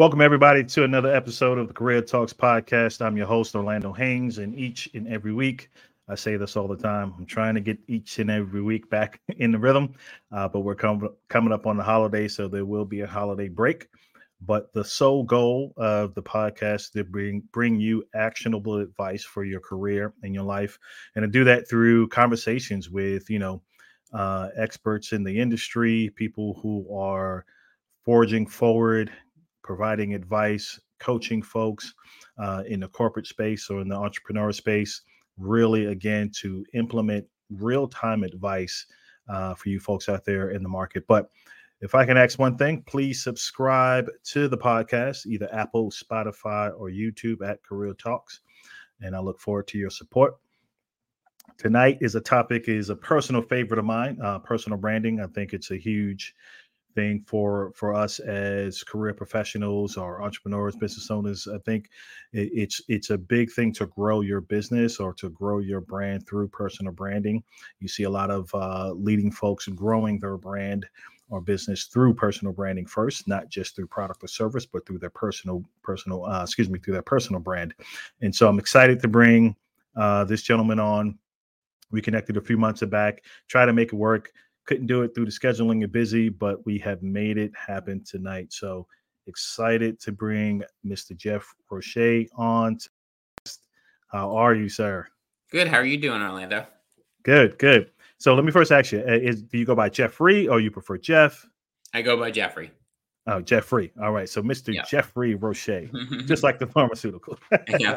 Welcome, everybody, to another episode of the Career Talks podcast. I'm your host, Orlando Haynes, and each and every week, I say this all the time, I'm trying to get each and every week back in the rhythm, but we're coming up on the holiday, so there will be a holiday break. But the sole goal of the podcast is to bring you actionable advice for your career and your life, and to do that through conversations with, experts in the industry, people who are forging forward, providing advice, coaching folks in the corporate space or in the entrepreneur space, really, again, to implement real time advice for you folks out there in the market. But if I can ask one thing, please subscribe to the podcast, either Apple, Spotify, or YouTube at Career Talks. And I look forward to your support. Tonight is a personal favorite of mine, personal branding. I think it's a huge thing for us as career professionals or entrepreneurs, business owners. I think it's a big thing to grow your business or to grow your brand through personal branding. You see a lot of leading folks growing their brand or business through personal branding first, not just through product or service, but through their personal brand. And so I'm excited to bring this gentleman on. We connected a few months back, try to make it work. Couldn't do it through the scheduling. You're busy, but we have made it happen tonight. So excited to bring Mr. Jeff Roche on. How are you, sir? Good. How are you doing, Orlando? Good. So let me first ask you, do you go by Jeffrey or you prefer Jeff? I go by Jeffrey. Oh, Jeffrey. All right. So Mr. Yep. Jeffrey Roche, just like the pharmaceutical. Yeah.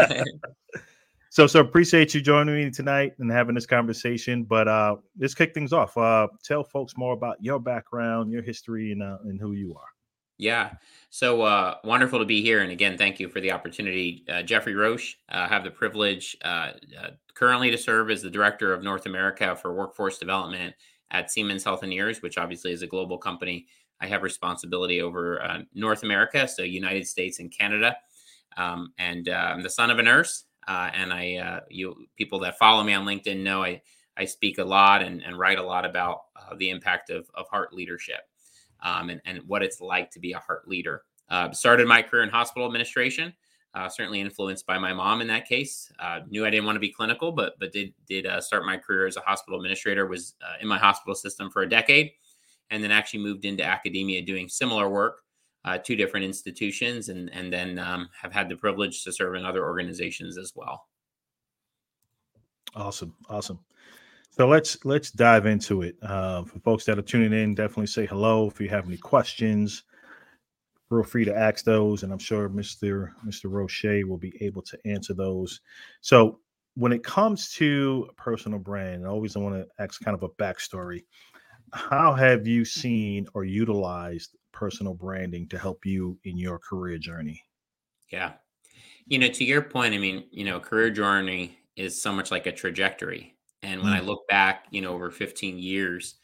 So appreciate you joining me tonight and having this conversation. But let's kick things off. Tell folks more about your background, your history, and who you are. Yeah. So wonderful to be here. And again, thank you for the opportunity. Jeffrey Roche, have the privilege currently to serve as the Director of North America for Workforce Development at Siemens Healthineers, which obviously is a global company. I have responsibility over North America, so United States and Canada. And I'm the son of a nurse. And people that follow me on LinkedIn know I speak a lot and write a lot about the impact of heart leadership and what it's like to be a heart leader. Started my career in hospital administration, certainly influenced by my mom in that case. Knew I didn't want to be clinical, but did start my career as a hospital administrator, was in my hospital system for a decade, and then actually moved into academia doing similar work. Two different institutions, and then have had the privilege to serve in other organizations as well. Awesome. So let's dive into it. For folks that are tuning in, definitely say hello. If you have any questions, feel free to ask those, and I'm sure Mr. Roche will be able to answer those. So when it comes to personal brand, I always want to ask kind of a backstory. How have you seen or utilized personal branding to help you in your career journey? Yeah. To your point, I mean, career journey is so much like a trajectory. And when I look back, over 15 years,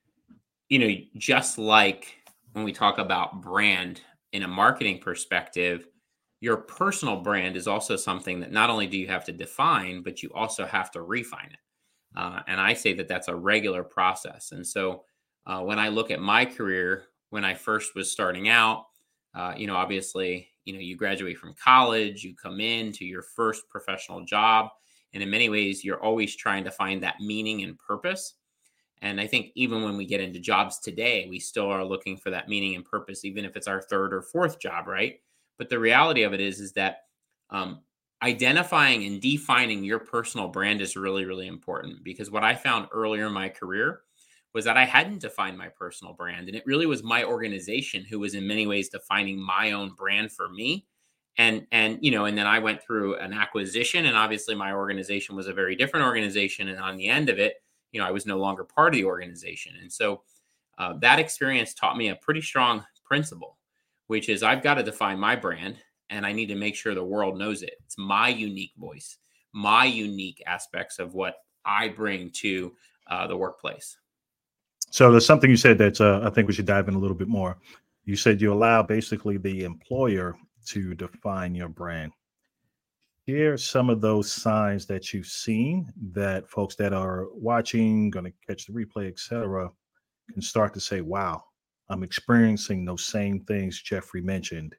just like when we talk about brand in a marketing perspective, your personal brand is also something that not only do you have to define, but you also have to refine it. And I say that that's a regular process. And so when I look at my career, when I first was starting out, obviously, you graduate from college, you come into your first professional job. And in many ways, you're always trying to find that meaning and purpose. And I think even when we get into jobs today, we still are looking for that meaning and purpose, even if it's our third or fourth job, right? But the reality of it is that identifying and defining your personal brand is really, really important, because what I found earlier in my career was that I hadn't defined my personal brand, and it really was my organization who was in many ways defining my own brand for me. And then I went through an acquisition, and obviously my organization was a very different organization. And on the end of it, I was no longer part of the organization. And so that experience taught me a pretty strong principle, which is I've got to define my brand, and I need to make sure the world knows it. It's my unique voice, my unique aspects of what I bring to the workplace. So there's something you said that I think we should dive in a little bit more. You said you allow basically the employer to define your brand. Here are some of those signs that you've seen that folks that are watching, going to catch the replay, etc., can start to say, wow, I'm experiencing those same things Jeffrey mentioned.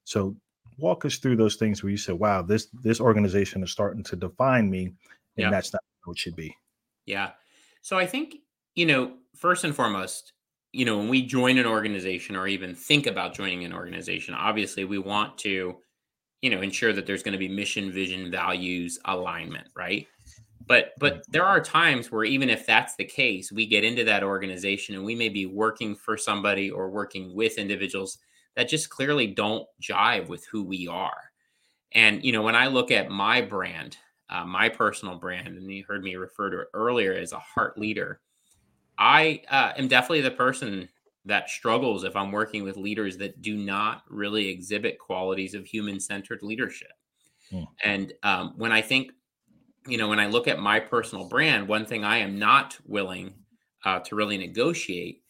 So walk us through those things where you said, wow, this organization is starting to define me, and Yeah. that's not how it should be. Yeah. So I think, first and foremost, when we join an organization or even think about joining an organization, obviously we want to, ensure that there's going to be mission, vision, values, alignment, right? But there are times where even if that's the case, we get into that organization and we may be working for somebody or working with individuals that just clearly don't jive with who we are. And when I look at my brand, my personal brand, and you heard me refer to it earlier as a heart leader, I am definitely the person that struggles if I'm working with leaders that do not really exhibit qualities of human centered leadership. Mm. And when I think, when I look at my personal brand, one thing I am not willing to really negotiate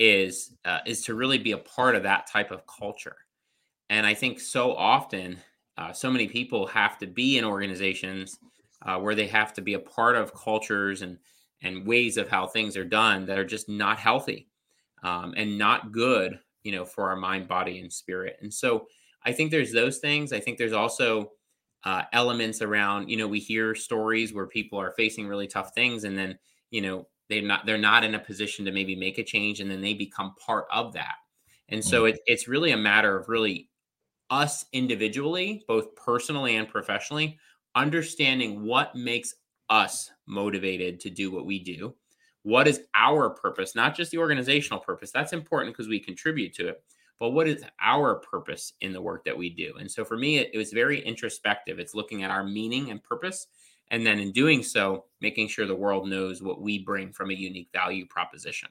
is to really be a part of that type of culture. And I think so often, so many people have to be in organizations where they have to be a part of cultures and ways of how things are done that are just not healthy and not good, for our mind, body, and spirit. And so I think there's those things. I think there's also elements around, we hear stories where people are facing really tough things, and then they're not in a position to maybe make a change, and then they become part of that. And Mm. so it's really a matter of really us individually, both personally and professionally, understanding what makes us motivated to do what we do. What is our purpose, not just the organizational purpose? That's important because we contribute to it. But what is our purpose in the work that we do? And so for me, it was very introspective. It's looking at our meaning and purpose. And then in doing so, making sure the world knows what we bring from a unique value proposition.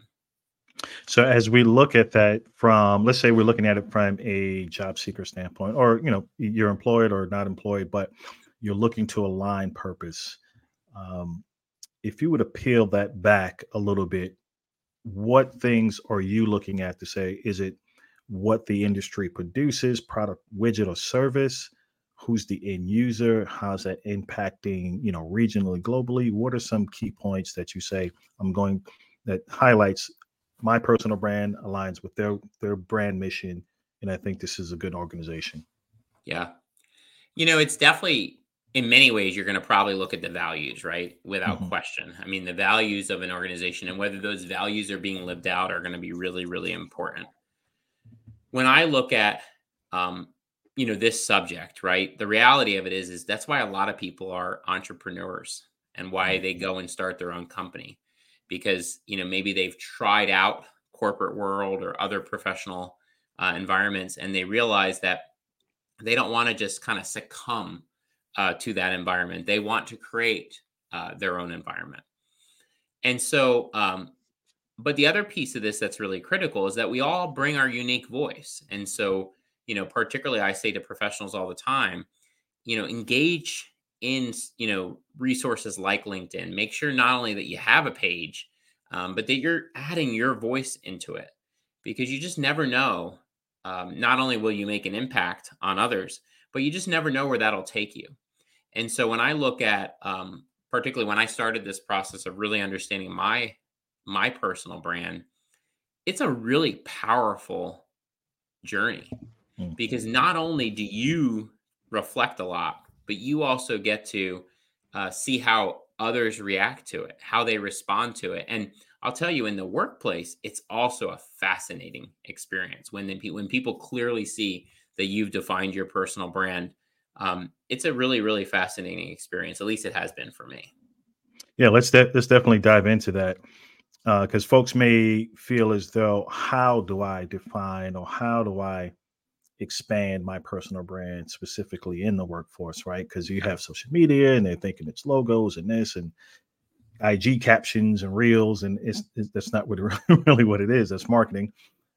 So as we look at that from, let's say we're looking at it from a job seeker standpoint, or you're employed or not employed, but you're looking to align purpose. Um, if you would to peel that back a little bit, what things are you looking at to say, is it what the industry produces, product, widget, or service? Who's the end user? How's that impacting, regionally, globally? What are some key points that you say I'm going that highlights my personal brand, aligns with their brand mission, and I think this is a good organization. Yeah. It's definitely in many ways you're going to probably look at the values, right? Without Mhm. question. I mean, the values of an organization and whether those values are being lived out are going to be really, really important. When I look at, um, this subject, right? The reality of it is that's why a lot of people are entrepreneurs and why Mm. they go and start their own company because, maybe they've tried out corporate world or other professional environments and they realize that they don't want to just kind of succumb to that environment. They want to create their own environment. And so, but the other piece of this that's really critical is that we all bring our unique voice. And so, particularly I say to professionals all the time, engage in, resources like LinkedIn. Make sure not only that you have a page, but that you're adding your voice into it because you just never know. Not only will you make an impact on others, but you just never know where that'll take you. And so when I look at, particularly when I started this process of really understanding my personal brand, it's a really powerful journey Mm. because not only do you reflect a lot, but you also get to see how others react to it, how they respond to it. And I'll tell you, in the workplace, it's also a fascinating experience when people clearly see that you've defined your personal brand. It's a really, really fascinating experience. At least it has been for me. Yeah, let's definitely dive into that because folks may feel as though, how do I define or how do I expand my personal brand specifically in the workforce, right? Because you Yeah, have social media and they're thinking it's logos and this and IG captions and reels, and that's not what really what it is. That's marketing.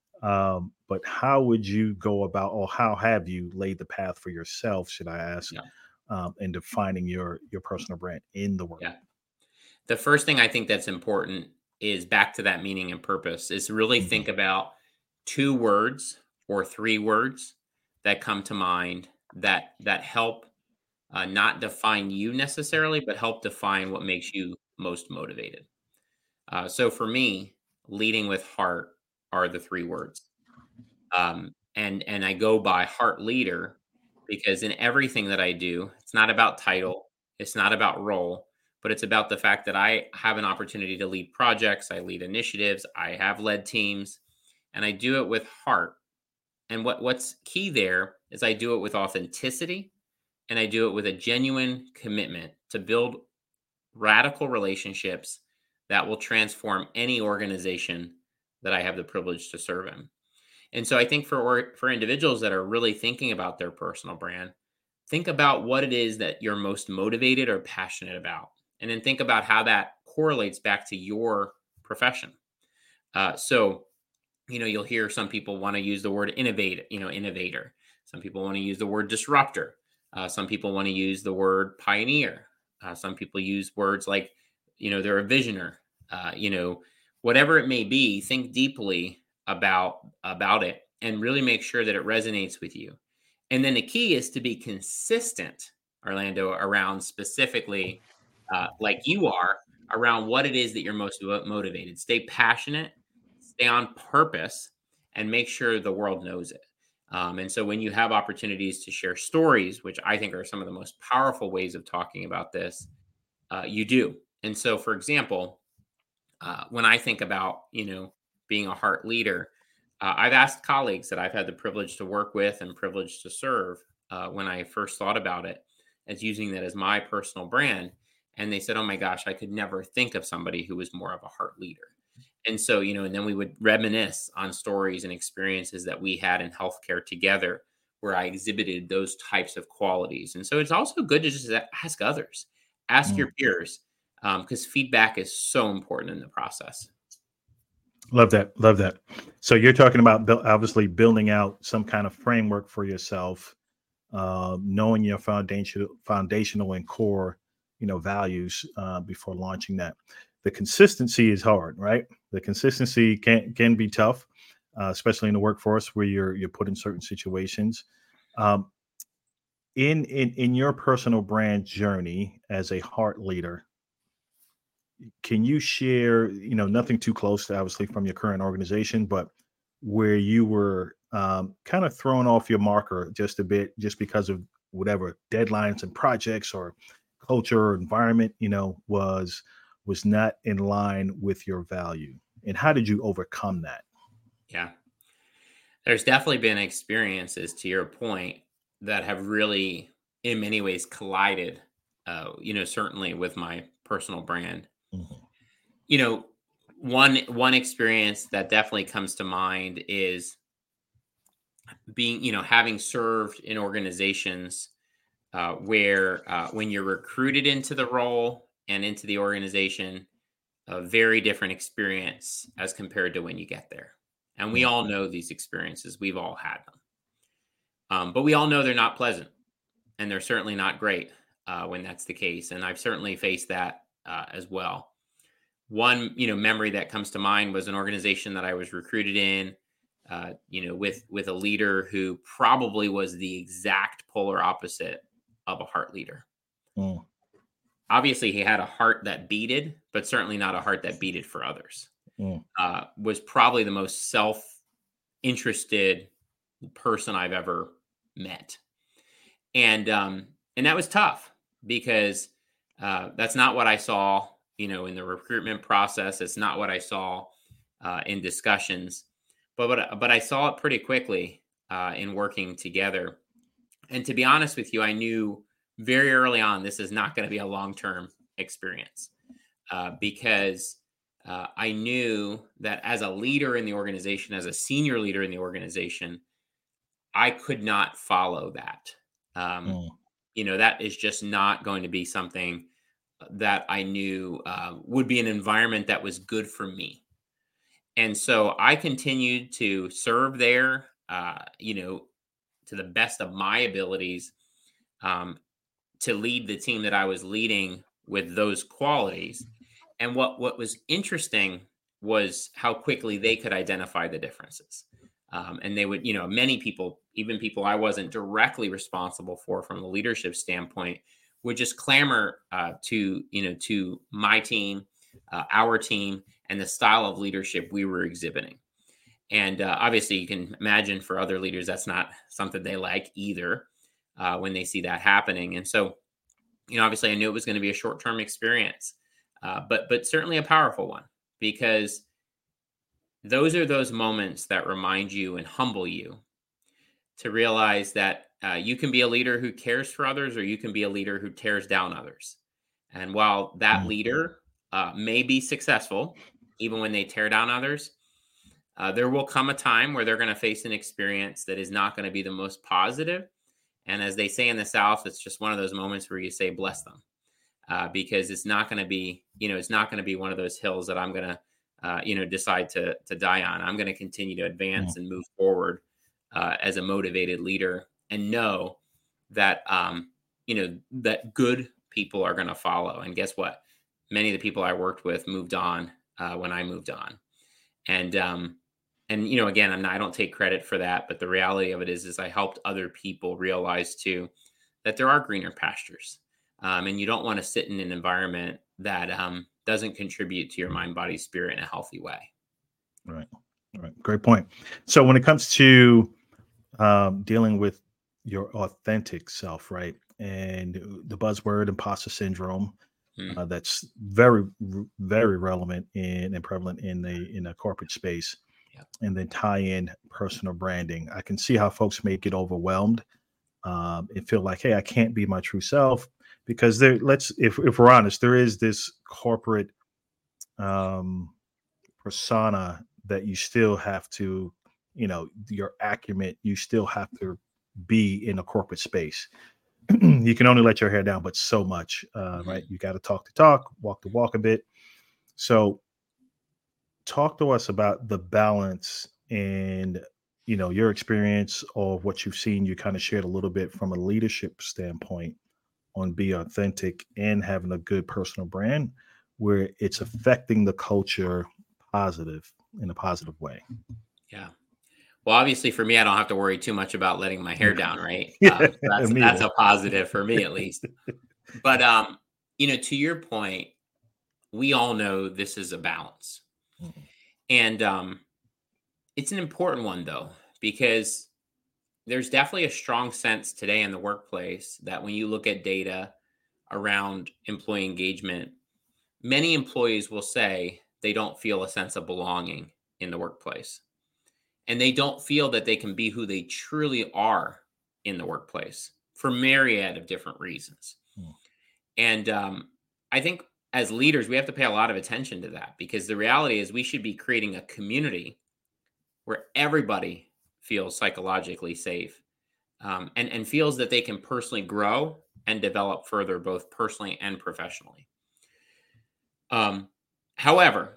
But how would you go about, or how have you laid the path for yourself, should I ask, yeah, in defining your personal brand in the work? yeah. The first thing I think that's important is back to that meaning and purpose is really Mhm. think about two words or three words that come to mind that help not define you necessarily, but help define what makes you most motivated. So for me, leading with heart are the three words. and I go by heart leader because in everything that I do, it's not about title, it's not about role, but it's about the fact that I have an opportunity to lead projects, I lead initiatives, I have led teams, and I do it with heart. And what's key there is I do it with authenticity and I do it with a genuine commitment to build radical relationships that will transform any organization that I have the privilege to serve in. And so I think for individuals that are really thinking about their personal brand, think about what it is that you're most motivated or passionate about, and then think about how that correlates back to your profession. So you'll hear some people want to use the word innovator. Some people want to use the word disruptor. Some people want to use the word pioneer. Some people use words like, they're a visioner. Whatever it may be, think deeply about it and really make sure that it resonates with you. And then the key is to be consistent, Orlando, around specifically, like you are, around what it is that you're most motivated. Stay passionate, stay on purpose, and make sure the world knows it. And so when you have opportunities to share stories, which I think are some of the most powerful ways of talking about this, you do. And so, for example, when I think about, being a heart leader, I've asked colleagues that I've had the privilege to work with and privilege to serve when I first thought about it as using that as my personal brand. And they said, oh my gosh, I could never think of somebody who was more of a heart leader. And so, and then we would reminisce on stories and experiences that we had in healthcare together where I exhibited those types of qualities. And so it's also good to just ask others, ask your peers, because feedback is so important in the process. Love that. Love that. So you're talking about obviously building out some kind of framework for yourself, knowing your foundational and core, values before launching that. The consistency is hard, right? The consistency can be tough, especially in the workforce where you're put in certain situations. In your personal brand journey as a heart leader, can you share, nothing too close to obviously from your current organization, but where you were kind of thrown off your marker just a bit, just because of whatever deadlines and projects or culture or environment, was not in line with your value? And how did you overcome that? Yeah, there's definitely been experiences, to your point, that have really, in many ways, collided, certainly with my personal brand. Mhm. One experience that definitely comes to mind is being, having served in organizations where when you're recruited into the role and into the organization, a very different experience as compared to when you get there. And we Mm. all know these experiences. We've all had them. But we all know they're not pleasant and they're certainly not great when that's the case. And I've certainly faced that as well. One, memory that comes to mind was an organization that I was recruited in, with a leader who probably was the exact polar opposite of a heart leader. Mm. Obviously, he had a heart that beated, but certainly not a heart that beated for others. Mm. Was probably the most self-interested person I've ever met, and that was tough because that's not what I saw, in the recruitment process. It's not what I saw in discussions, but I saw it pretty quickly in working together. And to be honest with you, I knew very early on this is not going to be a long-term experience because I knew that as a leader in the organization, as a senior leader in the organization, I could not follow that. Um, Mm. that is just not going to be something that I knew would be an environment that was good for me. And so I continued to serve there, to the best of my abilities, um, to lead the team that I was leading with those qualities. And what was interesting was how quickly they could identify the differences. And they would, many people, even people I wasn't directly responsible for from a leadership standpoint, would just clamor to my team, our team, and the style of leadership we were exhibiting. And obviously, you can imagine for other leaders, that's not something they like either when they see that happening. And so, obviously, I knew it was going to be a short-term experience, but certainly a powerful one, because those are those moments that remind you and humble you to realize that you can be a leader who cares for others, or you can be a leader who tears down others. And while that leader may be successful, even when they tear down others, there will come a time where they're going to face an experience that is not going to be the most positive. And as they say in the South, it's just one of those moments where you say, bless them, because it's not going to be, it's not going to be one of those hills that I'm going to, decide to die on. I'm going to continue to advance and move forward as a motivated leader, and know that, that good people are going to follow. And guess what? Many of the people I worked with moved on when I moved on. And again, I don't take credit for that, but the reality of it is I helped other people realize too, that there are greener pastures. And you don't want to sit in an environment that doesn't contribute to your mind, body, spirit in a healthy way. Right. Great point. So when it comes to dealing with your authentic self, right, and the buzzword imposter syndrome, that's very, very relevant and prevalent in the corporate space, and then tie in personal branding. I can see how folks may get overwhelmed and feel like, hey, I can't be my true self, because if we're honest, there is this corporate persona that you still have to, your acumen, you still have to be in a corporate space. You can only let your hair down, but so much, right? You got to talk the talk, walk the walk a bit. So talk to us about the balance and, your experience or what you've seen. You kind of shared a little bit from a leadership standpoint on be authentic and having a good personal brand where it's affecting the culture in a positive way. Yeah. Well, obviously for me, I don't have to worry too much about letting my hair down, right? That's a positive for me, at least. But, to your point, we all know this is a balance. And it's an important one, though, because there's definitely a strong sense today in the workplace that when you look at data around employee engagement, many employees will say they don't feel a sense of belonging in the workplace. And they don't feel that they can be who they truly are in the workplace for myriad of different reasons. And I think as leaders, we have to pay a lot of attention to that, because the reality is we should be creating a community where everybody feels psychologically safe and feels that they can personally grow and develop further, both personally and professionally. However,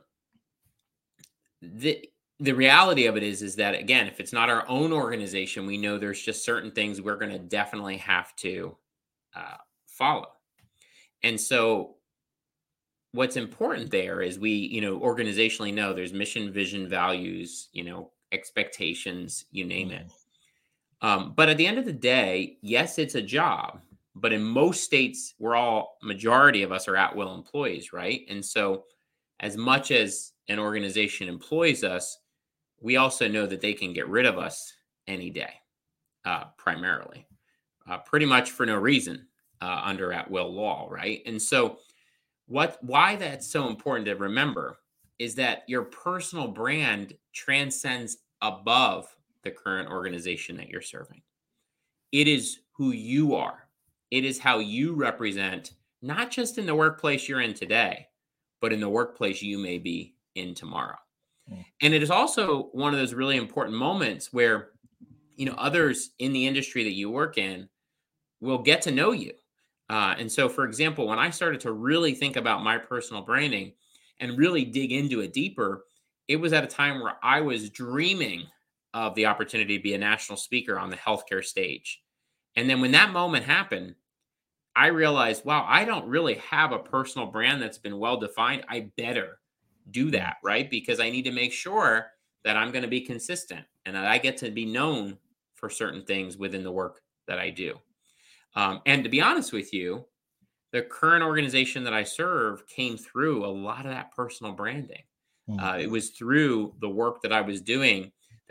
the reality of it is that, again, if it's not our own organization, we know there's just certain things we're going to definitely have to follow. And so what's important there is we, organizationally know there's mission, vision, values, expectations, you name it. But at the end of the day, yes, it's a job, but in most states, majority of us are at-will employees, right? And so as much as an organization employs us, we also know that they can get rid of us any day, primarily, pretty much for no reason under at-will law, right? And so why that's so important to remember is that your personal brand transcends above the current organization that you're serving. It is who you are. It is how you represent, not just in the workplace you're in today, but in the workplace you may be in tomorrow. And it is also one of those really important moments where, others in the industry that you work in will get to know you. And so, for example, when I started to really think about my personal branding and really dig into it deeper, it was at a time where I was dreaming of the opportunity to be a national speaker on the healthcare stage. And then when that moment happened, I realized, wow, I don't really have a personal brand that's been well defined. I better do that, right? Because I need to make sure that I'm going to be consistent and that I get to be known for certain things within the work that I do. And to be honest with you, the current organization that I serve came through a lot of that personal branding. It was through the work that I was doing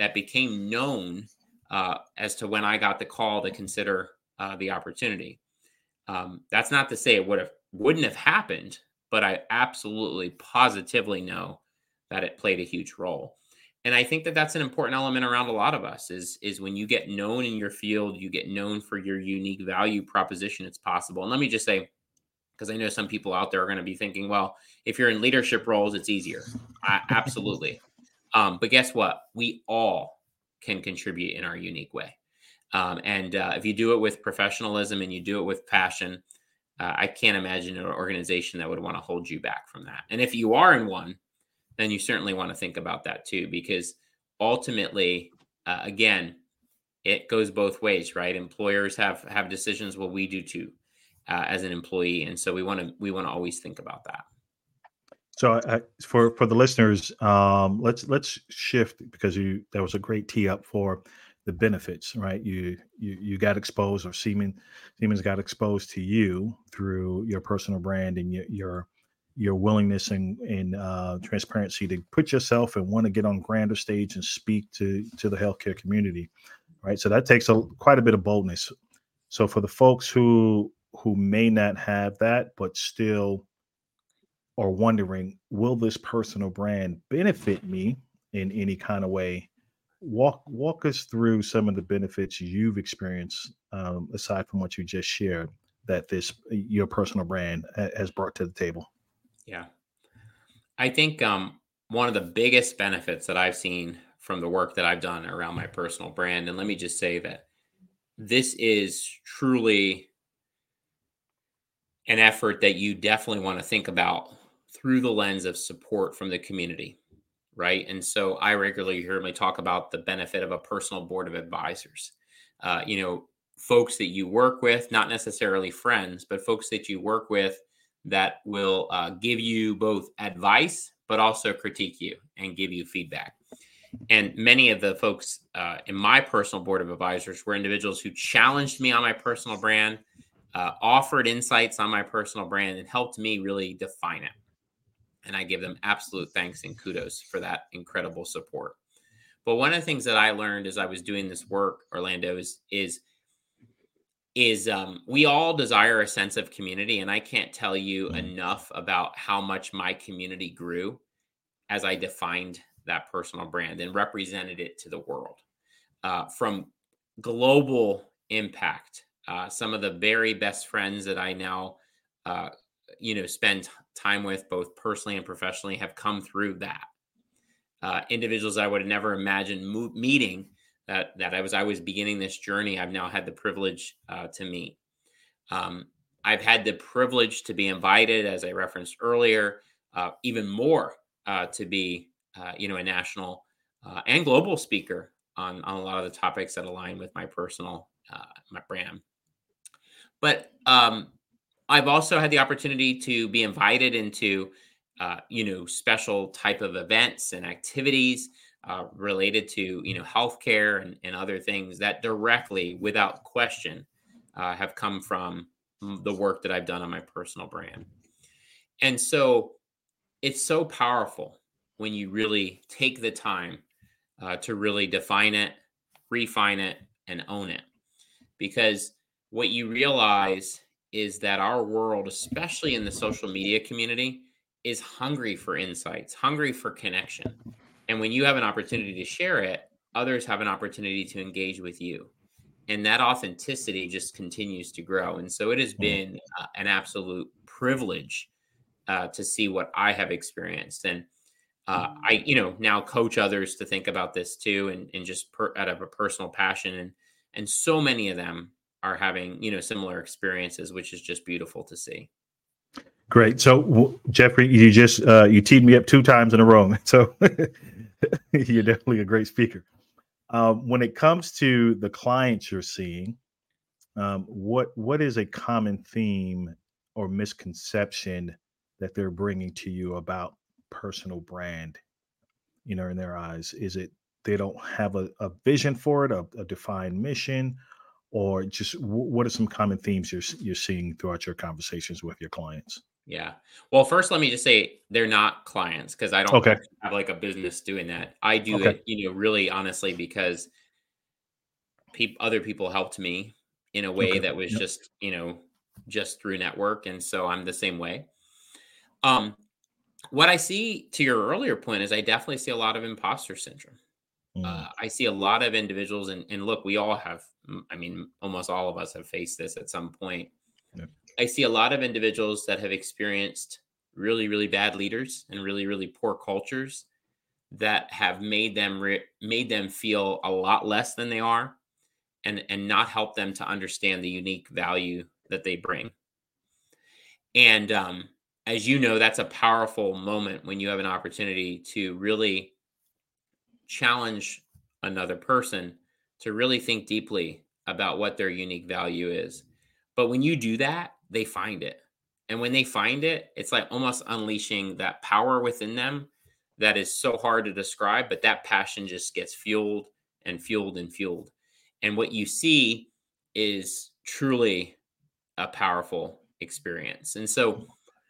that became known as to when I got the call to consider the opportunity. That's not to say it wouldn't have happened, but I absolutely positively know that it played a huge role. And I think that that's an important element around a lot of us is when you get known in your field, you get known for your unique value proposition, it's possible. And let me just say, because I know some people out there are going to be thinking, well, if you're in leadership roles, it's easier. Absolutely. But guess what? We all can contribute in our unique way. And if you do it with professionalism and you do it with passion, I can't imagine an organization that would want to hold you back from that. And if you are in one, then you certainly want to think about that too, because ultimately, again, it goes both ways, right? Employers have decisions. Well, we do too, as an employee, and so we want to always think about that. So for the listeners, let's shift, because that was a great tee up for the benefits, right? You got exposed, or Siemens got exposed to you through your personal brand and your willingness and transparency to put yourself and want to get on grander stage and speak to the healthcare community, right? So that takes quite a bit of boldness. So for the folks who may not have that, but still are wondering, will this personal brand benefit me in any kind of way? Walk us through some of the benefits you've experienced, aside from what you just shared, that your personal brand has brought to the table. Yeah. I think one of the biggest benefits that I've seen from the work that I've done around my personal brand, and let me just say that this is truly an effort that you definitely want to think about through the lens of support from the community, right? And so I regularly hear me talk about the benefit of a personal board of advisors. Folks that you work with, not necessarily friends, but folks that you work with that will give you both advice, but also critique you and give you feedback. And many of the folks in my personal board of advisors were individuals who challenged me on my personal brand, offered insights on my personal brand, and helped me really define it. And I give them absolute thanks and kudos for that incredible support. But one of the things that I learned as I was doing this work, Orlando, is we all desire a sense of community. And I can't tell you enough about how much my community grew as I defined that personal brand and represented it to the world. From global impact, some of the very best friends that I now, spend time with, both personally and professionally, have come through that. Individuals I would have never imagined meeting, that as I was beginning this journey, I've now had the privilege to meet. I've had the privilege to be invited, as I referenced earlier, even more to be, a national and global speaker on a lot of the topics that align with my personal my brand. But I've also had the opportunity to be invited into, special type of events and activities related to, healthcare and other things that directly, without question, have come from the work that I've done on my personal brand. And so it's so powerful when you really take the time to really define it, refine it, and own it. Because what you realize is that our world, especially in the social media community, is hungry for insights, hungry for connection. And when you have an opportunity to share it, others have an opportunity to engage with you. And that authenticity just continues to grow. And so it has been an absolute privilege to see what I have experienced. And I, now coach others to think about this too, and just out of a personal passion. And so many of them are having, similar experiences, which is just beautiful to see. Great. So Jeffrey, you teed me up 2 times in a row. So you're definitely a great speaker. When it comes to the clients you're seeing, what is a common theme or misconception that they're bringing to you about personal brand? In their eyes, is it they don't have a vision for it, a defined mission, or just what are some common themes you're seeing throughout your conversations with your clients? Yeah. Well, first, let me just say they're not clients because I don't Okay. actually have like a business doing that. I do Okay. it, really honestly because other people helped me in a way Okay. that was Yep. just, just through network. And so I'm the same way. Um, what I see to your earlier point is I definitely see a lot of imposter syndrome. Mm. I see a lot of individuals, and look, we all have, I mean, almost all of us have faced this at some point. Yep. I see a lot of individuals that have experienced really, really bad leaders and really, really poor cultures that have made them feel a lot less than they are, and not help them to understand the unique value that they bring. And as you know, that's a powerful moment when you have an opportunity to really challenge another person to really think deeply about what their unique value is. But when you do that, they find it. And when they find it, it's like almost unleashing that power within them that is so hard to describe, but that passion just gets fueled and fueled and fueled. And what you see is truly a powerful experience. And so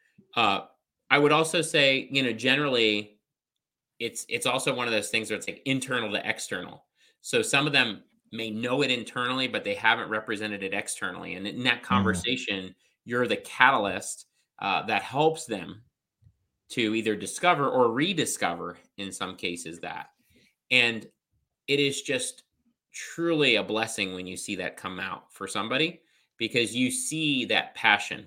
I would also say, generally it's also one of those things where it's like internal to external. So some of them may know it internally, but they haven't represented it externally. And in that Mm. conversation, you're the catalyst that helps them to either discover or rediscover, in some cases, that. And it is just truly a blessing when you see that come out for somebody because you see that passion,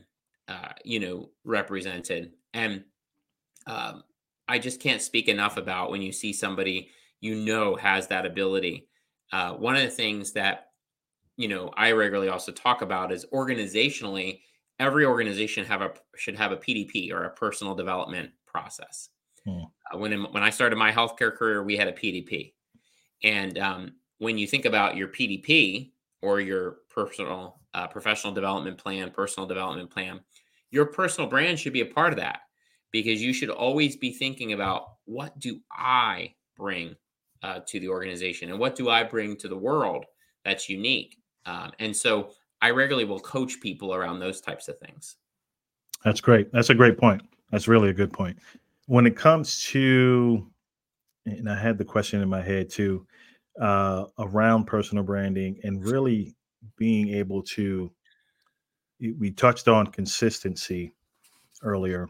represented. And um, I just can't speak enough about when you see somebody has that ability. One of the things that I regularly also talk about is organizationally, every organization should have a PDP, or a personal development process. Mm. When I started my healthcare career, we had a PDP, and when you think about your PDP, or your professional development plan, personal development plan, your personal brand should be a part of that, because you should always be thinking about, what do I bring to the organization, and what do I bring to the world that's unique. And so I regularly will coach people around those types of things. That's great. That's a great point. That's really a good point. When it comes to, and I had the question in my head too, around personal branding and really being able to, we touched on consistency earlier.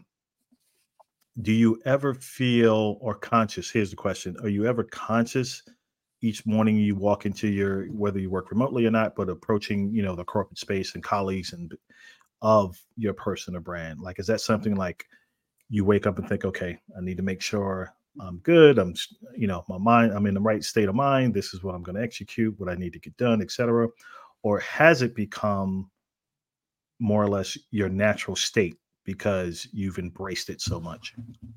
Do you ever feel or conscious? Here's the question. Are you ever conscious each morning you walk into your, whether you work remotely or not, but approaching, the corporate space and colleagues and of your personal brand? Like, is that something like you wake up and think, okay, I need to make sure I'm good. My mind, I'm in the right state of mind. This is what I'm going to execute, what I need to get done, etc. Or has it become more or less your natural state because you've embraced it so much?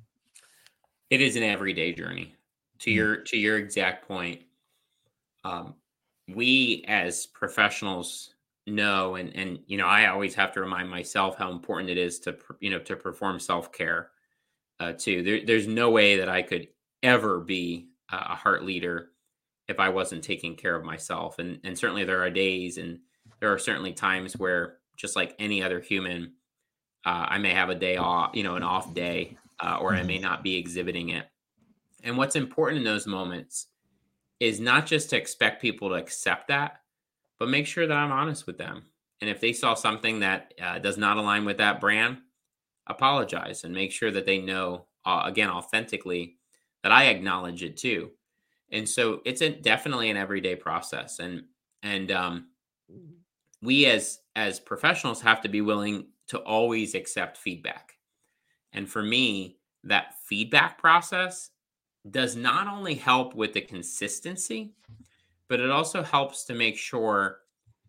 It is an everyday journey. To Mm. your exact point, um, we as professionals know, and I always have to remind myself how important it is to perform self-care too. There's no way that I could ever be a heart leader if I wasn't taking care of myself. And certainly there are days, and there are certainly times where, just like any other human, I may have a day off, an off day, or I Mhm. may not be exhibiting it. And what's important in those moments is not just to expect people to accept that, but make sure that I'm honest with them. And if they saw something that does not align with that brand, apologize and make sure that they know, again, authentically, that I acknowledge it too. And so it's definitely an everyday process. And we as professionals have to be willing to always accept feedback. And for me, that feedback process does not only help with the consistency, but it also helps to make sure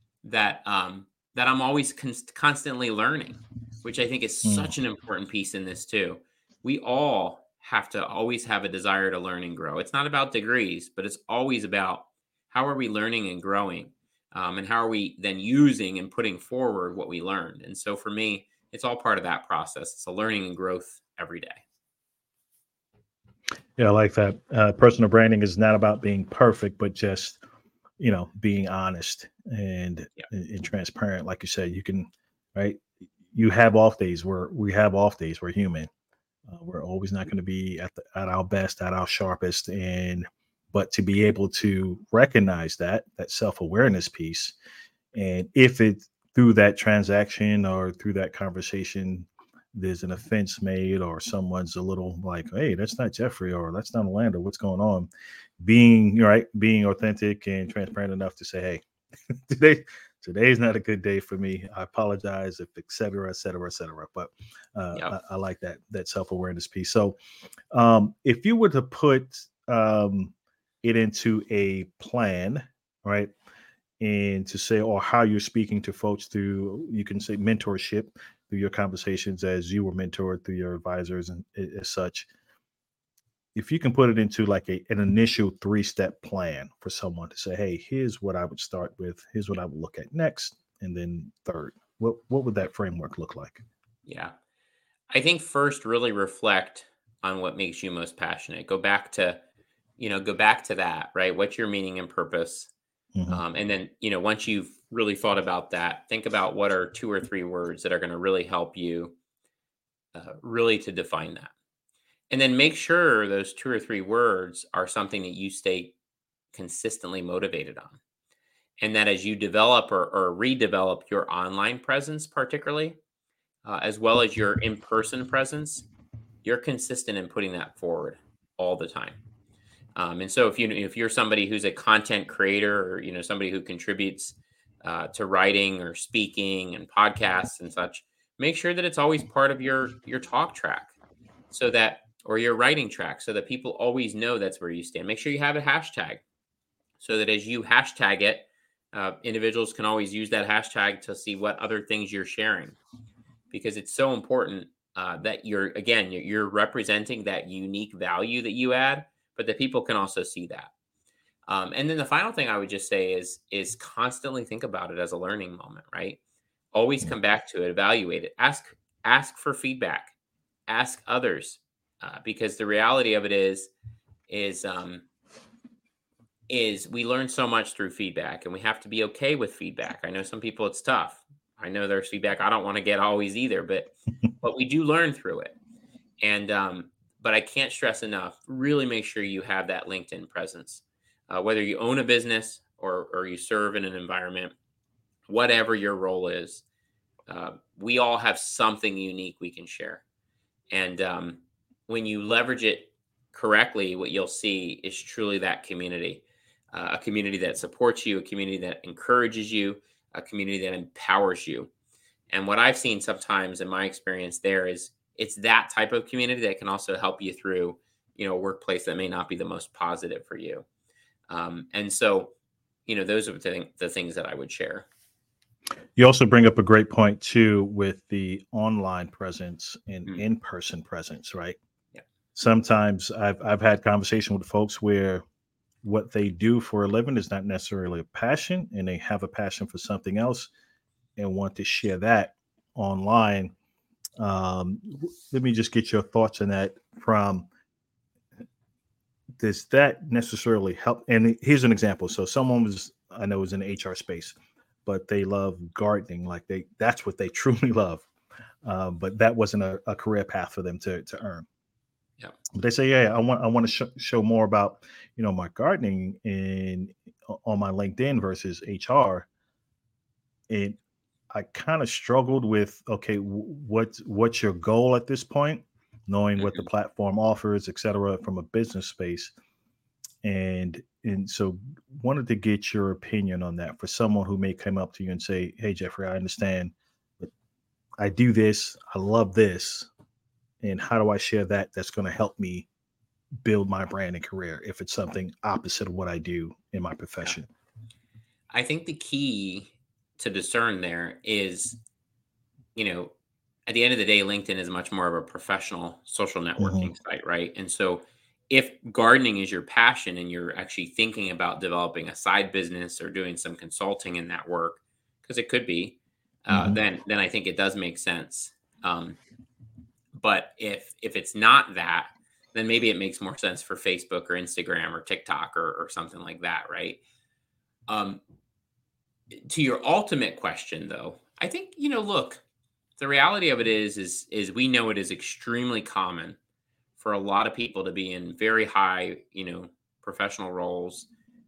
that I'm always constantly learning, which I think is Mm. such an important piece in this too. We all have to always have a desire to learn and grow. It's not about degrees, but it's always about, how are we learning and growing, and how are we then using and putting forward what we learned. And so for me, it's all part of that process. It's a learning and growth every day. Yeah, I like that. Personal branding is not about being perfect, but just, being honest and, Yeah. and transparent. Like you said, you can, right? you have off days. We have off days. We're human. We're always not going to be at our best, at our sharpest, but to be able to recognize that self-awareness piece, and if it through that transaction or through that conversation there's an offense made, or someone's a little like, hey, that's not Jeffrey, or that's not Orlando, what's going on, being authentic and transparent enough to say, hey, today's not a good day for me, I apologize, if et cetera, et cetera, et cetera. But I like that self-awareness piece. So if you were to put it into a plan, right, and to say, or how you're speaking to folks through, you can say mentorship, through your conversations as you were mentored through your advisors and as such, if you can put it into like an initial 3-step plan for someone to say, hey, here's what I would start with, here's what I would look at next, and then third, what would that framework look like? Yeah. I think first really reflect on what makes you most passionate. Go back to that, right? What's your meaning and purpose? Mm-hmm. And then, once you've really thought about that, think about what are 2 or 3 words that are going to really help you really to define that. And then make sure those 2 or 3 words are something that you stay consistently motivated on. And that as you develop or redevelop your online presence, particularly, as well as your in-person presence, you're consistent in putting that forward all the time. And so if you're somebody who's a content creator, or somebody who contributes to writing or speaking and podcasts and such, make sure that it's always part of your talk track, or your writing track, so that people always know that's where you stand. Make sure you have a hashtag, so that as you hashtag it, individuals can always use that hashtag to see what other things you're sharing, because it's so important that you're representing that unique value that you add, but that people can also see that. And then the final thing I would just say is constantly think about it as a learning moment, right? Always come back to it, evaluate it, ask for feedback, ask others, because the reality of it is we learn so much through feedback, and we have to be okay with feedback. I know some people it's tough. I know there's feedback I don't want to get always either, but we do learn through it. And but I can't stress enough, really make sure you have that LinkedIn presence. Whether you own a business or you serve in an environment, whatever your role is, we all have something unique we can share. And when you leverage it correctly, what you'll see is truly that community, a community that supports you, a community that encourages you, a community that empowers you. And what I've seen sometimes in my experience there is it's that type of community that can also help you through, a workplace that may not be the most positive for you. And so, those are the things that I would share. You also bring up a great point too, with the online presence and in-person presence, right? Yeah. Sometimes I've had conversation with folks where what they do for a living is not necessarily a passion, and they have a passion for something else and want to share that online. Let me just get your thoughts on that. Does that necessarily help? And here's an example. So someone I know was in the HR space, but they love gardening. Like that's what they truly love. But that wasn't a career path for them to earn. Yeah. But they say, yeah, I want to show more about, my gardening on my LinkedIn versus HR. And I kind of struggled with, okay, what's your goal at this point, knowing what the platform offers, et cetera, from a business space. And so wanted to get your opinion on that for someone who may come up to you and say, hey, Jeffrey, I understand, but I do this, I love this. And how do I share that? That's going to help me build my brand and career if it's something opposite of what I do in my profession. I think the key to discern there is, at the end of the day, LinkedIn is much more of a professional social networking site, right? And so if gardening is your passion and you're actually thinking about developing a side business or doing some consulting in that work, because it could be, then I think it does make sense. But if it's not that, then maybe it makes more sense for Facebook or Instagram or TikTok or something like that, right? To your ultimate question, though, I think, look, the reality of it is we know it is extremely common for a lot of people to be in very high, professional roles,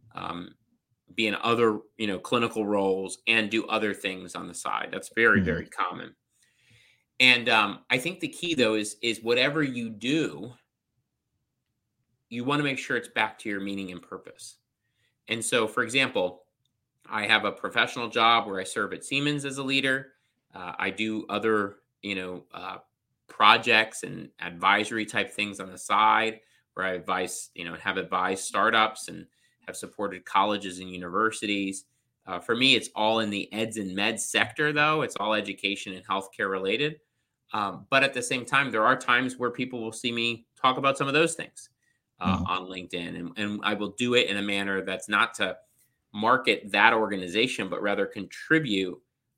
be in other, clinical roles and do other things on the side. That's very, Mhm. very common. And I think the key though is whatever you do, you want to make sure it's back to your meaning and purpose. And so, for example, I have a professional job where I serve at Siemens as a leader. I do other, projects and advisory type things on the side where I have advised startups and have supported colleges and universities. For me, it's all in the eds and meds sector, though. It's all education and healthcare related. But at the same time, there are times where people will see me talk about some of those things Mhm. on LinkedIn. And I will do it in a manner that's not to market that organization, but rather contribute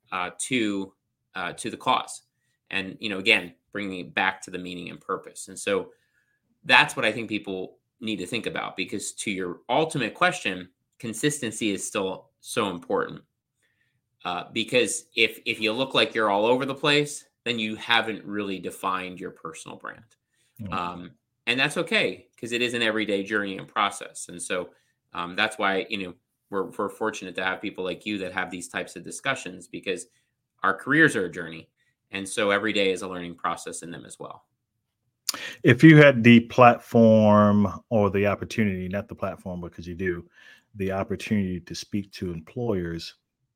to the cause. And again, bringing it back to the meaning and purpose. And so that's what I think people need to think about, because to your ultimate question, consistency is still so important. Because if you look like you're all over the place, then you haven't really defined your personal brand. Mhm. And that's okay, because it is an everyday journey and process. And so that's why we're fortunate to have people like you that have these types of discussions, because our careers are a journey, and so every day is a learning process in them as well. If you had the platform or the opportunity, not the platform because you do, the opportunity to speak to employers,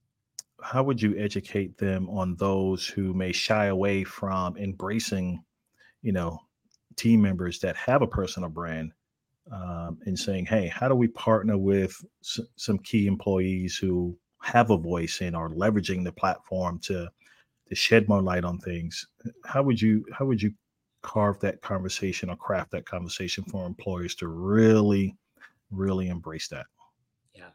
how would you educate them on those who may shy away from embracing, you know, team members that have a personal brand, and saying, "Hey, how do we partner with some key employees who have a voice and are leveraging the platform to shed more light on things?" How would you carve that conversation or craft that conversation for employers to really, really embrace that? Yeah,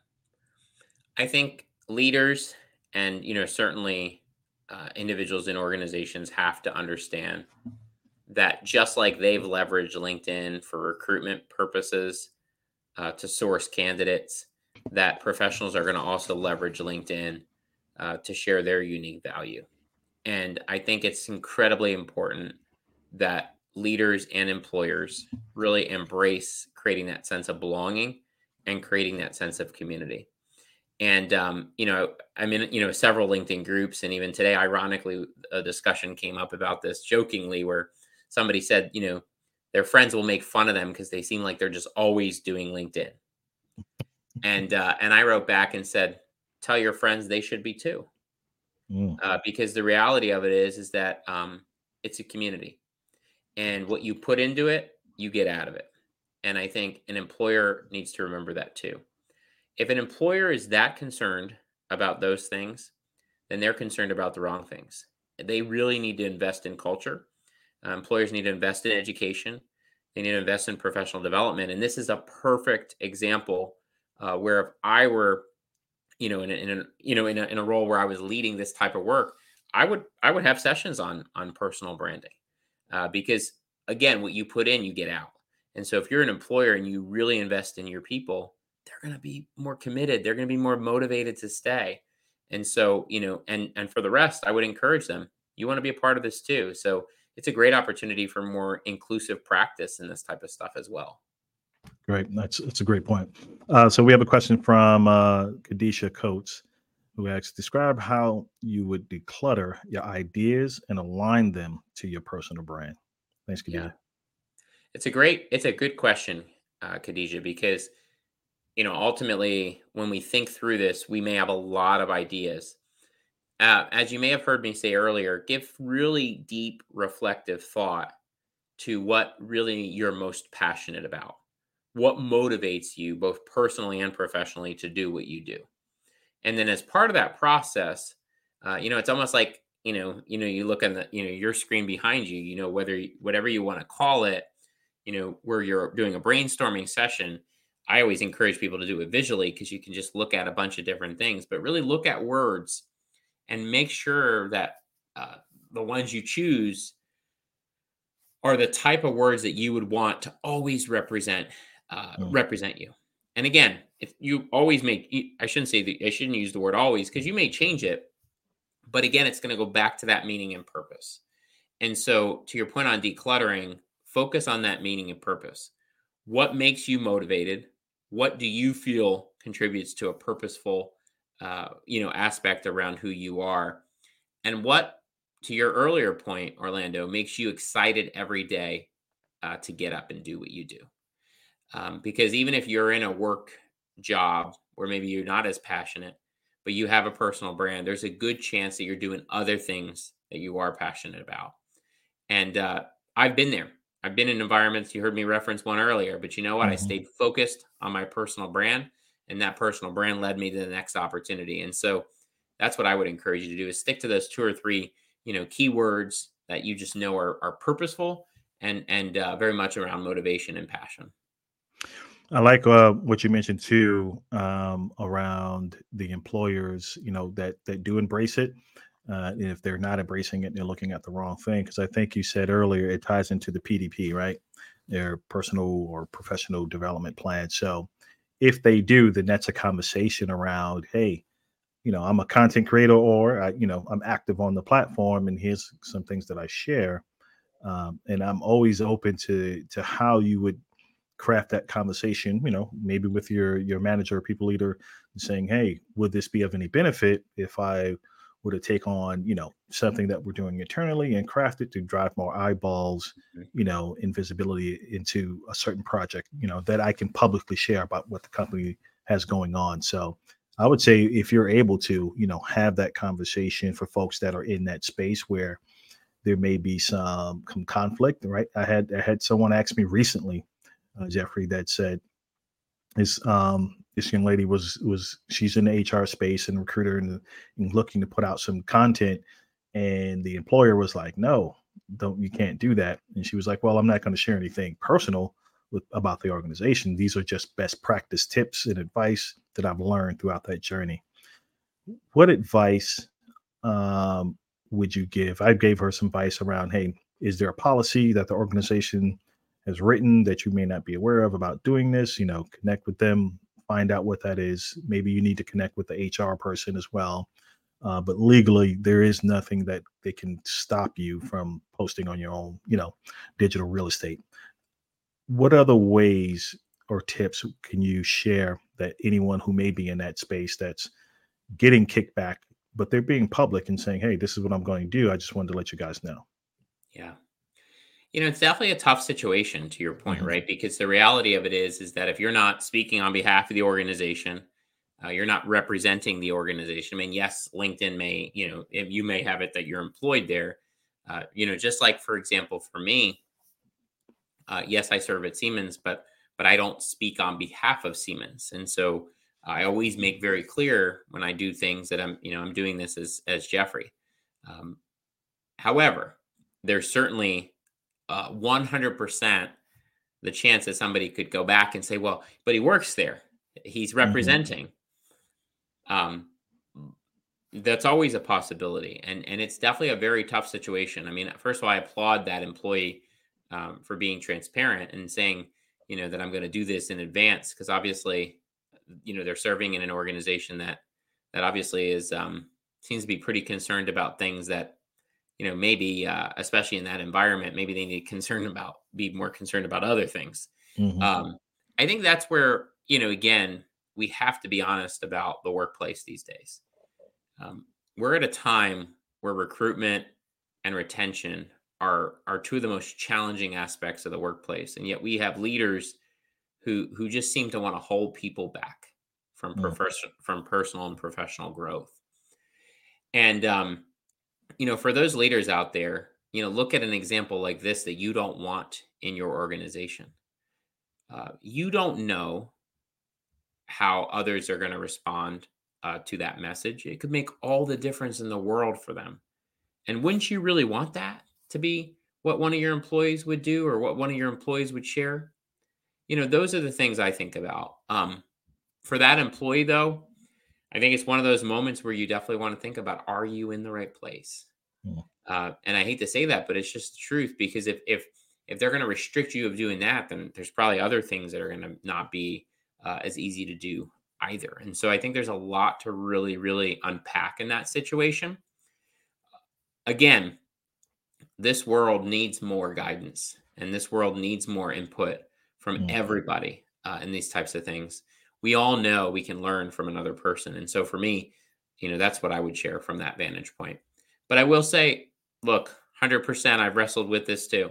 I think leaders and certainly individuals in organizations have to understand that just like they've leveraged LinkedIn for recruitment purposes to source candidates, that professionals are going to also leverage LinkedIn to share their unique value. And I think it's incredibly important that leaders and employers really embrace creating that sense of belonging and creating that sense of community. And I'm in several LinkedIn groups, and even today, ironically, a discussion came up about this jokingly, where somebody said, their friends will make fun of them because they seem like they're just always doing LinkedIn. And I wrote back and said, tell your friends they should be too, Mm, because the reality of it is that it's a community, and what you put into it, you get out of it. And I think an employer needs to remember that too. If an employer is that concerned about those things, then they're concerned about the wrong things. They really need to invest in culture. Employers need to invest in education. They need to invest in professional development. And this is a perfect example where if I were, in a role where I was leading this type of work, I would have sessions on personal branding, because again, what you put in, you get out. And so if you're an employer and you really invest in your people, they're going to be more committed. They're going to be more motivated to stay. And so, and for the rest, I would encourage them. You want to be a part of this too. So it's a great opportunity for more inclusive practice in this type of stuff as well. great. That's a great point. So we have a question from Kadisha Coates, who asks, describe how you would declutter your ideas and align them to your personal brand. Thanks, Yeah, Kadisha. it's a good question, Khadijah, because ultimately, when we think through this, we may have a lot of ideas. As you may have heard me say earlier, give really deep, reflective thought to what really you're most passionate about. What motivates you, both personally and professionally, to do what you do. And then, as part of that process, it's almost like you look at your screen behind you. Whatever you want to call it, where you're doing a brainstorming session. I always encourage people to do it visually, because you can just look at a bunch of different things, but really look at words and make sure that the ones you choose are the type of words that you would want to always represent Mm, represent you. And again, if you always I shouldn't use the word always, because you may change it, But again, it's going to go back to that meaning and purpose. And so, to your point on decluttering, focus on that meaning and purpose. What makes you motivated? What do you feel contributes to a purposeful, aspect around who you are? And what, to your earlier point, Orlando, makes you excited every day to get up and do what you do? Because even if you're in a work job where maybe you're not as passionate, but you have a personal brand, there's a good chance that you're doing other things that you are passionate about. And I've been there. I've been in environments, you heard me reference one earlier, but you know what? I stayed focused on my personal brand, and that personal brand led me to the next opportunity. And so that's what I would encourage you to do, is stick to those 2 or 3, keywords that you just know are purposeful and very much around motivation and passion. I like what you mentioned too, around the employers, that do embrace it. And if they're not embracing it, they're looking at the wrong thing. Because I think you said earlier, it ties into the PDP, right? Their personal or professional development plan. So if they do, then that's a conversation around, hey, I'm a content creator, or I'm active on the platform, and here's some things that I share. And I'm always open to how you would craft that conversation, maybe with your manager or people leader, saying, hey, would this be of any benefit if I were to take on, something that we're doing internally and craft it to drive more eyeballs, and visibility into a certain project, that I can publicly share about what the company has going on. So I would say, if you're able to, have that conversation for folks that are in that space where there may be some conflict, right? I had someone ask me recently, Jeffrey, that said this young lady was she's in the HR space and recruiter, and looking to put out some content, and the employer was like, no, you can't do that. And she was like, well, I'm not going to share anything personal about the organization. These are just best practice tips and advice that I've learned throughout that journey. What advice would you give? I gave her some advice around, hey, is there a policy that the organization has written that you may not be aware of about doing this? Connect with them, find out what that is. Maybe you need to connect with the HR person as well. But legally, there is nothing that they can stop you from posting on your own, digital real estate. What other ways or tips can you share that anyone who may be in that space that's getting kickback, but they're being public and saying, hey, this is what I'm going to do. I just wanted to let you guys know. Yeah. It's definitely a tough situation, to your point, right? Because the reality of it is that if you're not speaking on behalf of the organization, you're not representing the organization. I mean, yes, LinkedIn may, you may have it that you're employed there. Just like, for example, for me, yes, I serve at Siemens, but I don't speak on behalf of Siemens. And so I always make very clear when I do things that I'm doing this as Jeffrey. However, there's certainly 100% the chance that somebody could go back and say, well, but he works there, he's representing. That's always a possibility. And it's definitely a very tough situation. I mean, first of all, I applaud that employee for being transparent and saying, that I'm going to do this in advance, because obviously, they're serving in an organization that obviously is seems to be pretty concerned about things that, maybe especially in that environment, maybe they need be more concerned about other things. I think that's where, again, we have to be honest about the workplace these days. We're at a time where recruitment and retention are 2 of the most challenging aspects of the workplace, and yet we have leaders who just seem to want to hold people back from personal and professional growth. And for those leaders out there, look at an example like this that you don't want in your organization. You don't know how others are going to respond to that message. It could make all the difference in the world for them. And wouldn't you really want that to be what one of your employees would do, or what one of your employees would share? Those are the things I think about. For that employee, though, I think it's one of those moments where you definitely want to think about, are you in the right place? And I hate to say that, but it's just the truth, because if they're going to restrict you of doing that, then there's probably other things that are going to not be as easy to do either. And so I think there's a lot to really, really unpack in that situation. again, this world needs more guidance, and this world needs more input from everybody in these types of things. We all know we can learn from another person. And so for me, that's what I would share from that vantage point. But I will say, look, 100%, I've wrestled with this too.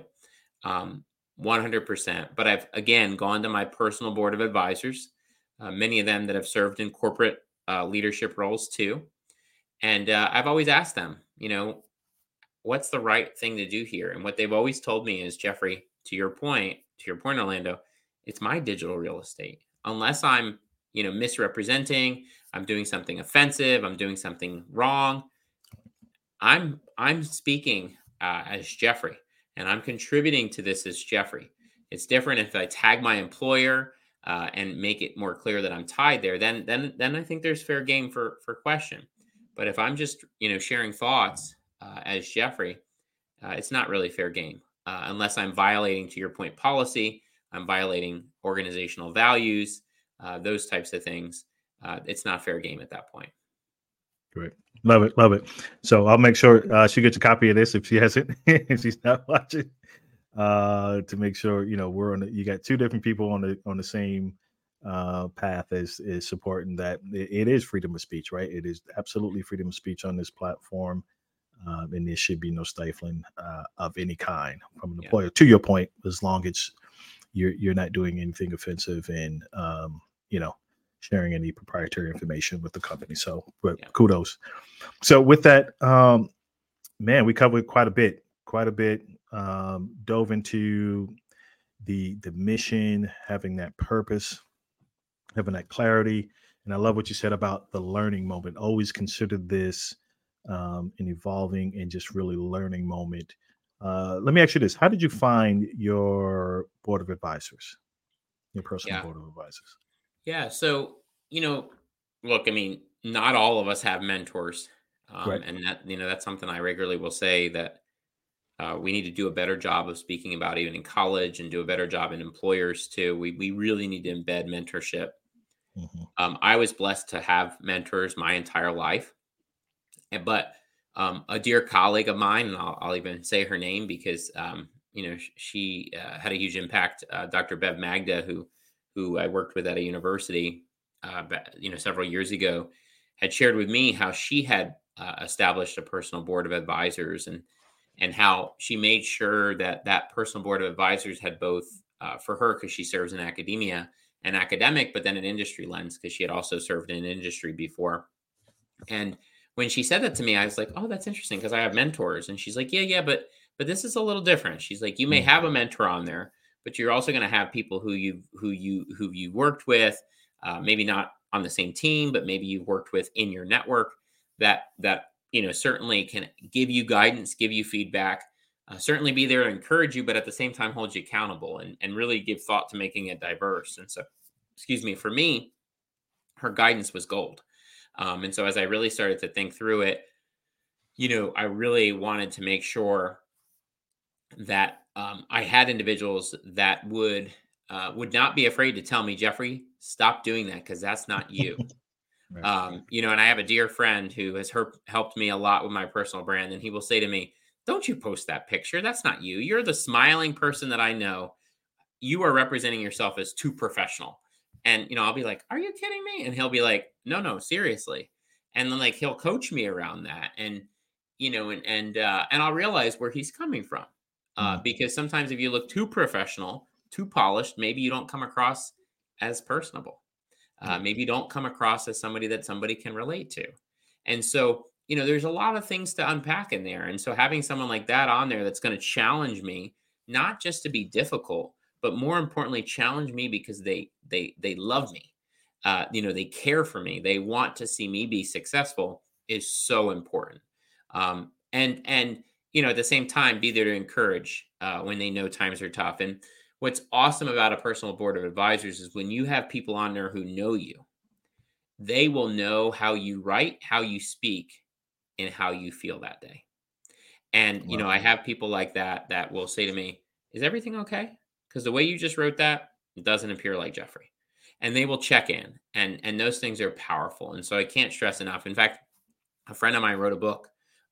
100%. But I've, again, gone to my personal board of advisors, many of them that have served in corporate leadership roles too. And I've always asked them, what's the right thing to do here? And what they've always told me is, Jeffrey, to your point, Orlando, it's my digital real estate. Unless I'm, misrepresenting, I'm doing something offensive, I'm doing something wrong, I'm speaking as Jeffrey, and I'm contributing to this as Jeffrey. It's different if I tag my employer and make it more clear that I'm tied there. Then I think there's fair game for question. But if I'm just sharing thoughts as Jeffrey, it's not really fair game unless I'm violating, to your point, policy. I'm violating organizational values, those types of things. It's not fair game at that point. Great. Love it. So I'll make sure she gets a copy of this if she hasn't, if she's not watching, to make sure, we're on you got two different people on the same path is supporting that. It is freedom of speech, right? It is absolutely freedom of speech on this platform. And there should be no stifling of any kind from an employer. To your point, as long as you're not doing anything offensive and sharing any proprietary information with the company. So kudos. So with that, man, we covered quite a bit. Dove into the mission, having that purpose, having that clarity. And I love what you said about the learning moment. Always consider this an evolving and just really learning moment. Let me ask you this. How did you find your board of advisors, your personal board of advisors? Yeah. So, look, I mean, not all of us have mentors. Right. And that, that's something I regularly will say, that we need to do a better job of speaking about, even in college, and do a better job in employers too. We really need to embed mentorship. Mm-hmm. I was blessed to have mentors my entire life. But a dear colleague of mine, and I'll even say her name because, she had a huge impact, Dr. Bev Magda, who I worked with at a university, several years ago, had shared with me how she had established a personal board of advisors, and how she made sure that personal board of advisors had both, for her, because she serves in academia, an academic, but then an industry lens, because she had also served in industry before. And when she said that to me, I was like, oh, that's interesting, because I have mentors. And she's like, yeah, but this is a little different. She's like, you may have a mentor on there, but you're also going to have people who you worked with, maybe not on the same team, but maybe you've worked with in your network that certainly can give you guidance, give you feedback, certainly be there to encourage you, but at the same time hold you accountable and really give thought to making it diverse. And so, for me, her guidance was gold. And so as I really started to think through it, I really wanted to make sure that I had individuals that would not be afraid to tell me, Jeffrey, stop doing that, because that's not you. Right. And I have a dear friend who has helped me a lot with my personal brand, and he will say to me, don't you post that picture. That's not you. You're the smiling person that I know. You are representing yourself as too professional. And, I'll be like, are you kidding me? And he'll be like, no, seriously. And then he'll coach me around that. And, and I'll realize where he's coming from. Because sometimes if you look too professional, too polished, maybe you don't come across as personable. Maybe you don't come across as somebody that somebody can relate to. And so, there's a lot of things to unpack in there. And so having someone like that on there that's going to challenge me, not just to be difficult, but more importantly, challenge me because they love me. They care for me. They want to see me be successful, is so important. And at the same time, be there to encourage when they know times are tough. And what's awesome about a personal board of advisors is when you have people on there who know you, they will know how you write, how you speak, and how you feel that day. And, I have people like that will say to me, is everything okay? Because the way you just wrote that, it doesn't appear like Jeffrey. And they will check in, and those things are powerful. And so I can't stress enough. In fact, a friend of mine wrote a book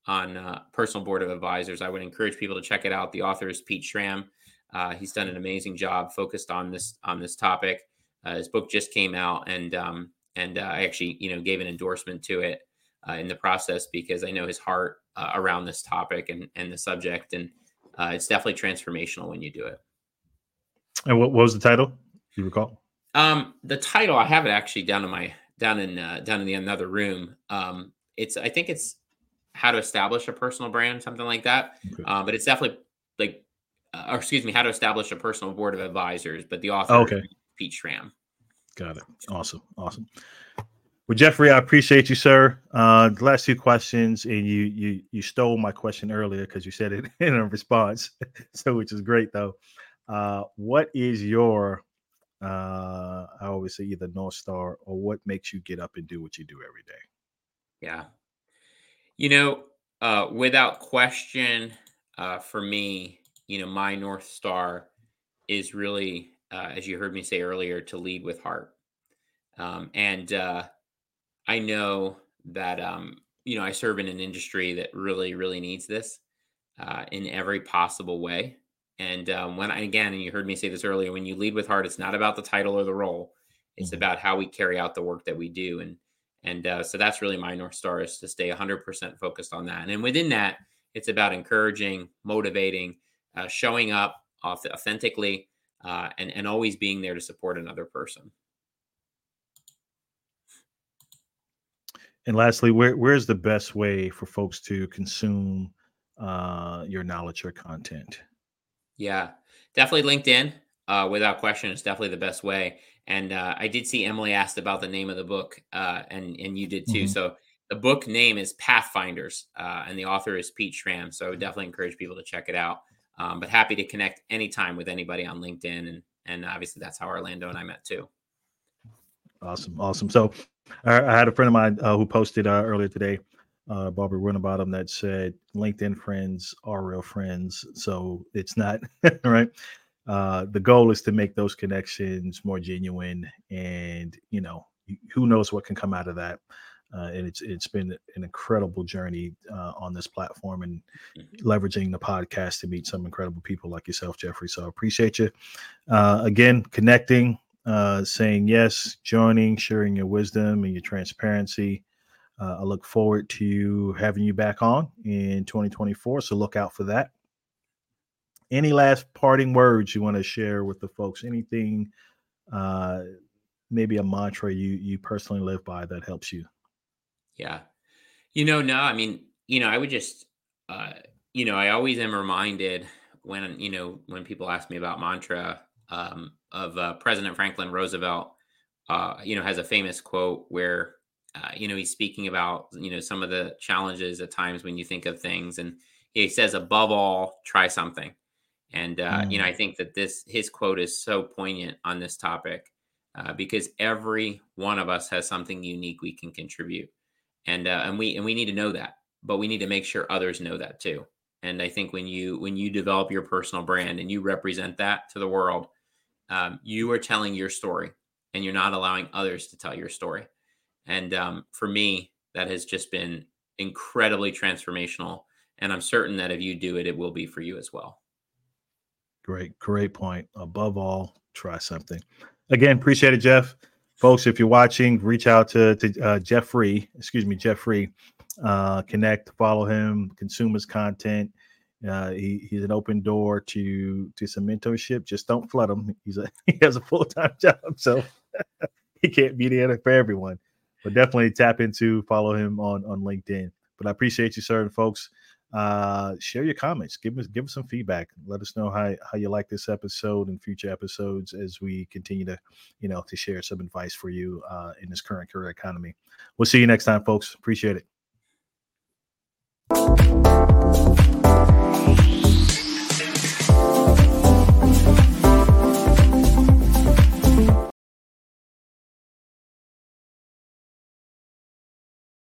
on Personal Board of Advisors. I would encourage people to check it out. The author is Pete Schramm. He's done an amazing job focused on this topic. His book just came out, and I actually gave an endorsement to it in the process because I know his heart around this topic and the subject, and it's definitely transformational when you do it. And what was the title? Do you recall? The title, I have it actually down in the another room. I think it's How to Establish a Personal Brand, something like that. Okay. But it's definitely How to Establish a Personal Board of Advisors. But the author is Pete Schramm. Got it. Awesome. Well, Jeffrey, I appreciate you, sir. The last two questions, and you stole my question earlier because you said it in a response, so which is great though. What is your I always say either North Star or what makes you get up and do what you do every day? Yeah. Without question, for me, my North Star is really, as you heard me say earlier, to lead with heart. And I know that, I serve in an industry that really, really needs this in every possible way. And and you heard me say this earlier, when you lead with heart, it's not about the title or the role. It's about how we carry out the work that we do. And so that's really my North Star, is to stay 100% focused on that. And within that, it's about encouraging, motivating, showing up authentically, and always being there to support another person. And lastly, where's the best way for folks to consume your knowledge or content? Yeah, definitely LinkedIn. Without question, it's definitely the best way. And I did see Emily asked about the name of the book, and you did too. Mm-hmm. So the book name is Pathfinders, and the author is Pete Schramm. So I would definitely encourage people to check it out. But happy to connect anytime with anybody on LinkedIn, and obviously that's how Orlando and I met too. Awesome. So I had a friend of mine who posted earlier today, Barbara Winterbottom, that said LinkedIn friends are real friends. So it's not right. The goal is to make those connections more genuine, and who knows what can come out of that. And it's been an incredible journey on this platform, and leveraging the podcast to meet some incredible people like yourself, Jeffrey. So I appreciate you again connecting, saying yes, joining, sharing your wisdom and your transparency. I look forward to having you back on in 2024. So look out for that. Any last parting words you want to share with the folks? Anything, maybe a mantra you personally live by that helps you? Yeah. No, I mean, I would just, I always am reminded when people ask me about mantra, of President Franklin Roosevelt, has a famous quote where, he's speaking about, some of the challenges at times when you think of things. And he says, above all, try something. And, I think that his quote is so poignant on this topic, because every one of us has something unique we can contribute. And we need to know that, but we need to make sure others know that too. And I think when you develop your personal brand and you represent that to the world, you are telling your story, and you're not allowing others to tell your story. And for me, that has just been incredibly transformational. And I'm certain that if you do it, it will be for you as well. Great point. Above all, try something. Again, appreciate it, Jeff. Folks, if you're watching, reach out to Jeffrey. Connect, follow him, consume his content. He's an open door to some mentorship. Just don't flood him. He has a full-time job, so he can't be there for everyone. But definitely tap into, follow him on LinkedIn. But I appreciate you, sir, and folks. Share your comments. Give us some feedback. Let us know how you like this episode and future episodes as we continue to, to share some advice for you in this current career economy. We'll see you next time, folks. Appreciate it.